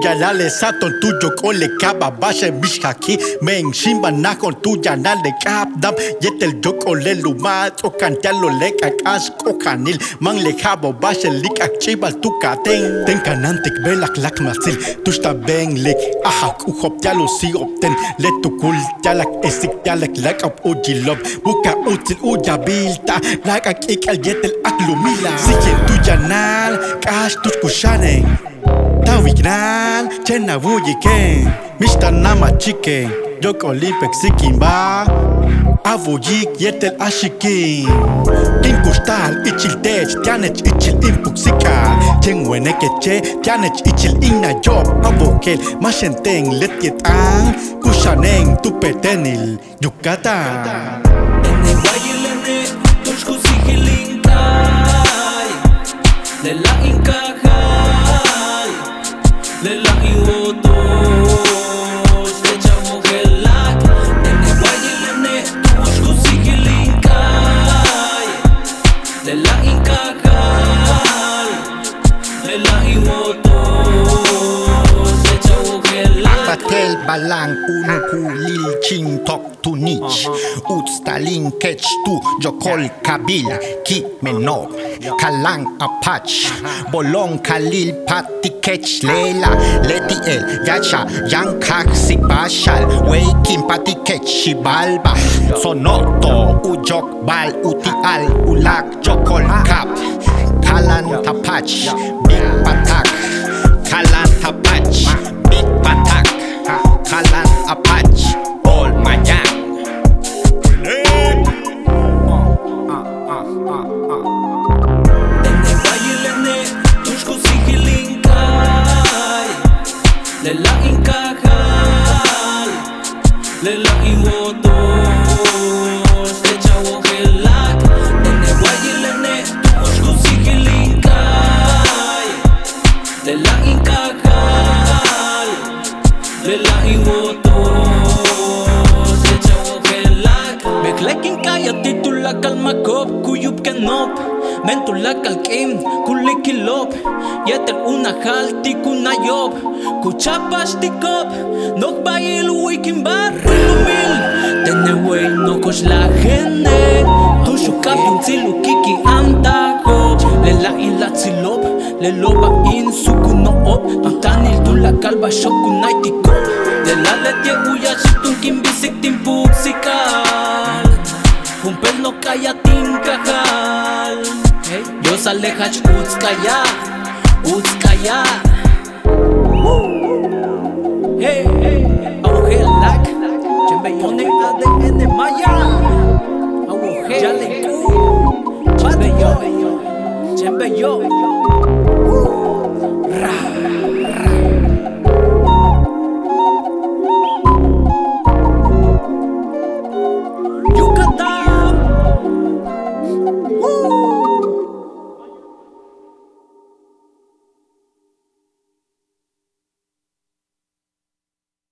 Yalale saton tuyo kole kaba bashe mishaki men shimba na con tuya nale kapdam yetel joko le luma to cantalo le kakas kokanil man le kabo bashe lik akchibal tu katen ten kanantik belak lak masil tushta ben lek ahak uhop yalo si opten le tukul yalak esik yalak lak up ujilob buka util ujabilta lak akikal yetel aklumila siken tuya nal kash tuskushane Tawiknan, chena wuyiken Mishta nama chicken Yok Olympic sikimba Avuyik yetel ashikin Kim kustal ichil tech Tianech ichil impuksikal Chen wenekeche Tianech ichil inna job Avokel Mashenteng letjet ang Kushaneng tupetenil Yucatan Ene guayilene Tushku sihilinkay Lela inkajal Lela ingotos Lechamo gelak Ene guayilene Tushku sihilinkay Lela inkajal Lela ingotos Lechamo gelak Patel balang unuku lil ching tok tu nich Ut stalin kech tu jokol kabila ki menor Kalang apach bolong kalil pati kech lela Leti el yacha yang kak sibashal Weikin pati kech shibalba Sonoto ujok bal uti al ulak jokol kap Kalan tapach big patak Kalan tapach big patak Kalan apach all mayang Ene guayilene Tushku sihilinkay Lela inkajal Lela ingotos Lechamo gelak Ene guayilene Tushku sihilinkay Lela inkajal Lela ingotos Lechamo gelak Beklekin kaya titulak al makop Kuyup kenop Mentulak al kim kulikilop Yetel una halti kunayob Kuchapas tikop Nok bayil wikin barrilumil Tenewey nokos la gene Tushukap yung tsilu kiki antago Lela ila tsilop Leloba in sukunoop Tutanil tulak al bashok kunay tikop Lela letie uyashitun kimbisik timpuksikal Kumpel no kaya tinkajal Yo salehach utskaya Utskaya Hey, awogelak Chembeyone ADN maya Awogel Chembeyo